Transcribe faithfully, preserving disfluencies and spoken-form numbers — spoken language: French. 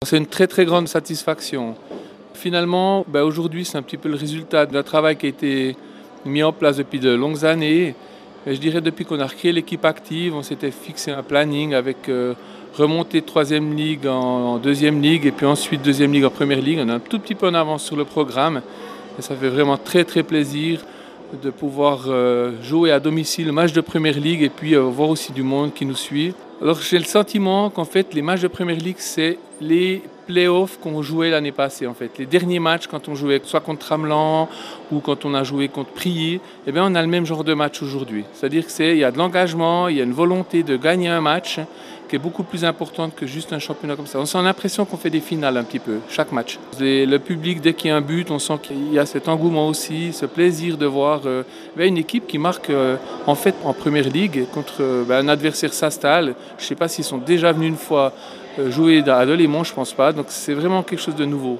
C'est une très très grande satisfaction. Finalement, ben aujourd'hui, c'est un petit peu le résultat d'un travail qui a été mis en place depuis de longues années. Et je dirais depuis qu'on a recréé l'équipe active, on s'était fixé un planning avec euh, remontée de troisième ligue en, en deuxième ligue et puis ensuite deuxième ligue en première ligue. On est un tout petit peu en avance sur le programme et ça fait vraiment très très plaisir de pouvoir euh, jouer à domicile le match de première ligue et puis euh, voir aussi du monde qui nous suit. Alors j'ai le sentiment qu'en fait les matchs de première ligue c'est les playoffs qu'on jouait l'année passée en fait. Les derniers matchs quand on jouait soit contre Tramelan ou quand on a joué contre Prié, eh bien on a le même genre de match aujourd'hui. C'est-à-dire que c'est il y a de l'engagement, il y a une volonté de gagner un match qui est beaucoup plus importante que juste un championnat comme ça. On sent l'impression qu'on fait des finales un petit peu, chaque match. Et le public, dès qu'il y a un but, on sent qu'il y a cet engouement aussi, ce plaisir de voir euh, une équipe qui marque euh, en fait en première ligue contre euh, un adversaire Sastal. Je ne sais pas s'ils sont déjà venus une fois euh, jouer à Delémont, je ne pense pas. Donc c'est vraiment quelque chose de nouveau.